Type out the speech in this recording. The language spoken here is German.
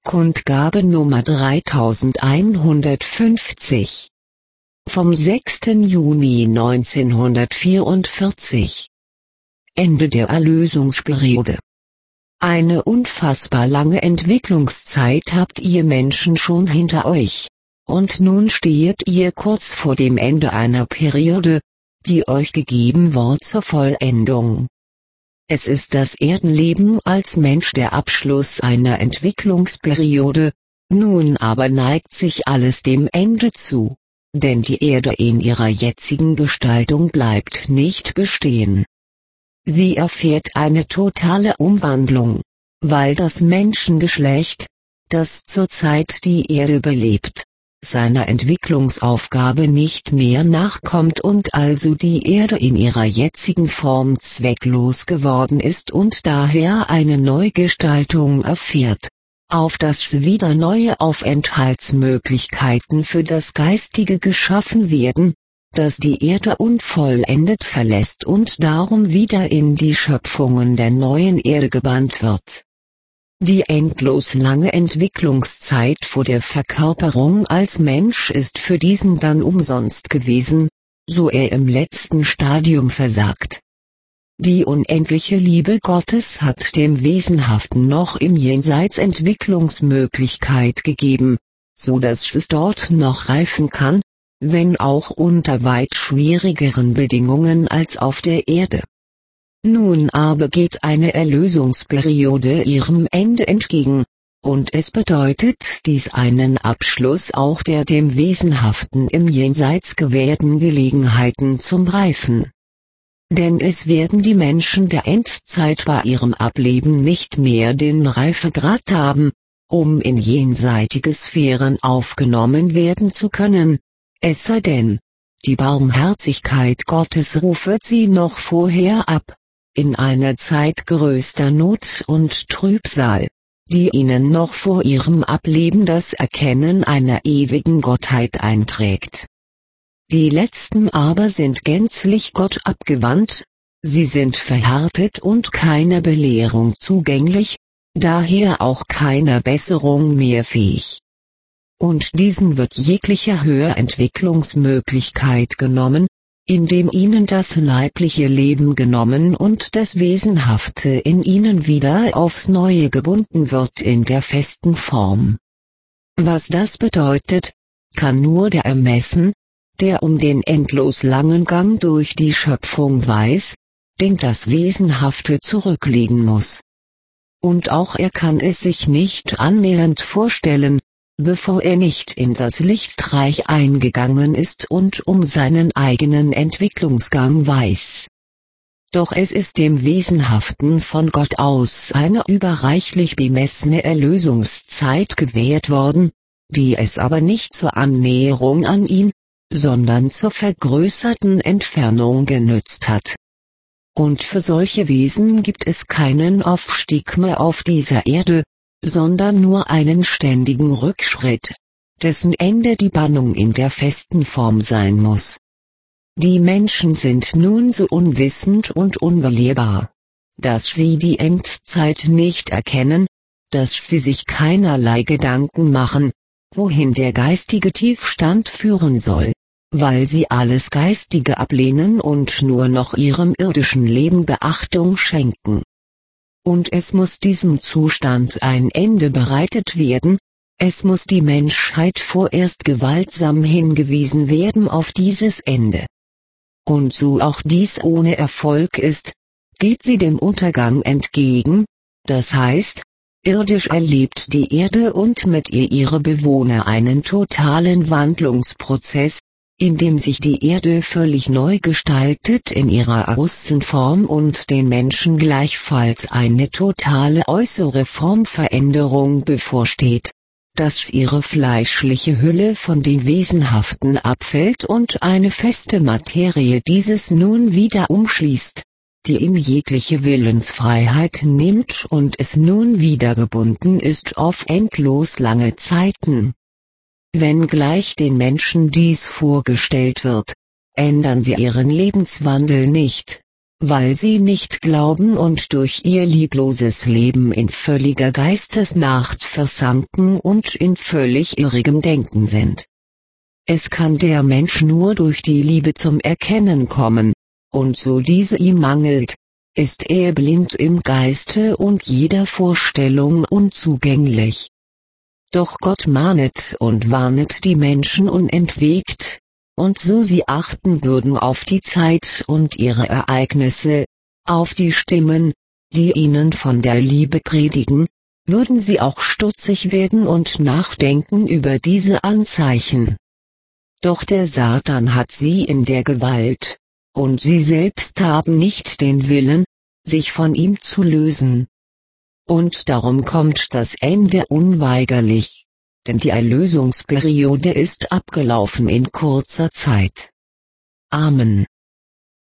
Kundgabe Nummer 3150. Vom 6. Juni 1944. Ende der Erlösungsperiode. Eine unfassbar lange Entwicklungszeit habt ihr Menschen schon hinter euch, und nun steht ihr kurz vor dem Ende einer Periode, die euch gegeben war zur Vollendung. Es ist das Erdenleben als Mensch der Abschluss einer Entwicklungsperiode, nun aber neigt sich alles dem Ende zu, denn die Erde in ihrer jetzigen Gestaltung bleibt nicht bestehen. Sie erfährt eine totale Umwandlung, weil das Menschengeschlecht, das zurzeit die Erde belebt, seiner Entwicklungsaufgabe nicht mehr nachkommt und also die Erde in ihrer jetzigen Form zwecklos geworden ist und daher eine Neugestaltung erfährt, auf das wieder neue Aufenthaltsmöglichkeiten für das Geistige geschaffen werden, das die Erde unvollendet verlässt und darum wieder in die Schöpfungen der neuen Erde gebannt wird. Die endlos lange Entwicklungszeit vor der Verkörperung als Mensch ist für diesen dann umsonst gewesen, so er im letzten Stadium versagt. Die unendliche Liebe Gottes hat dem Wesenhaften noch im Jenseits Entwicklungsmöglichkeit gegeben, so dass es dort noch reifen kann, wenn auch unter weit schwierigeren Bedingungen als auf der Erde. Nun aber geht eine Erlösungsperiode ihrem Ende entgegen, und es bedeutet dies einen Abschluss auch der dem Wesenhaften im Jenseits gewährten Gelegenheiten zum Reifen. Denn es werden die Menschen der Endzeit bei ihrem Ableben nicht mehr den Reifegrad haben, um in jenseitige Sphären aufgenommen werden zu können, es sei denn, die Barmherzigkeit Gottes rufet sie noch vorher ab, in einer Zeit größter Not und Trübsal, die ihnen noch vor ihrem Ableben das Erkennen einer ewigen Gottheit einträgt. Die Letzten aber sind gänzlich Gott abgewandt, sie sind verhärtet und keiner Belehrung zugänglich, daher auch keiner Besserung mehr fähig. Und diesen wird jegliche Höherentwicklungsmöglichkeit genommen, indem ihnen das leibliche Leben genommen und das Wesenhafte in ihnen wieder aufs Neue gebunden wird in der festen Form. Was das bedeutet, kann nur der ermessen, der um den endlos langen Gang durch die Schöpfung weiß, den das Wesenhafte zurücklegen muss. Und auch er kann es sich nicht annähernd vorstellen, bevor er nicht in das Lichtreich eingegangen ist und um seinen eigenen Entwicklungsgang weiß. Doch es ist dem Wesenhaften von Gott aus eine überreichlich bemessene Erlösungszeit gewährt worden, die es aber nicht zur Annäherung an ihn, sondern zur vergrößerten Entfernung genützt hat. Und für solche Wesen gibt es keinen Aufstieg mehr auf dieser Erde, sondern nur einen ständigen Rückschritt, dessen Ende die Bannung in der festen Form sein muss. Die Menschen sind nun so unwissend und unbelehrbar, dass sie die Endzeit nicht erkennen, dass sie sich keinerlei Gedanken machen, wohin der geistige Tiefstand führen soll, weil sie alles Geistige ablehnen und nur noch ihrem irdischen Leben Beachtung schenken. Und es muss diesem Zustand ein Ende bereitet werden, es muss die Menschheit vorerst gewaltsam hingewiesen werden auf dieses Ende. Und so auch dies ohne Erfolg ist, geht sie dem Untergang entgegen, das heißt, irdisch erlebt die Erde und mit ihr ihre Bewohner einen totalen Wandlungsprozess, in dem sich die Erde völlig neu gestaltet in ihrer Außenform und den Menschen gleichfalls eine totale äußere Formveränderung bevorsteht, dass ihre fleischliche Hülle von dem Wesenhaften abfällt und eine feste Materie dieses nun wieder umschließt, die ihm jegliche Willensfreiheit nimmt und es nun wieder gebunden ist auf endlos lange Zeiten. Wenngleich den Menschen dies vorgestellt wird, ändern sie ihren Lebenswandel nicht, weil sie nicht glauben und durch ihr liebloses Leben in völliger Geistesnacht versanken und in völlig irrigem Denken sind. Es kann der Mensch nur durch die Liebe zum Erkennen kommen, und so diese ihm mangelt, ist er blind im Geiste und jeder Vorstellung unzugänglich. Doch Gott mahnet und warnet die Menschen unentwegt, und so sie achten würden auf die Zeit und ihre Ereignisse, auf die Stimmen, die ihnen von der Liebe predigen, würden sie auch stutzig werden und nachdenken über diese Anzeichen. Doch der Satan hat sie in der Gewalt, und sie selbst haben nicht den Willen, sich von ihm zu lösen. Und darum kommt das Ende unweigerlich, denn die Erlösungsperiode ist abgelaufen in kurzer Zeit. Amen.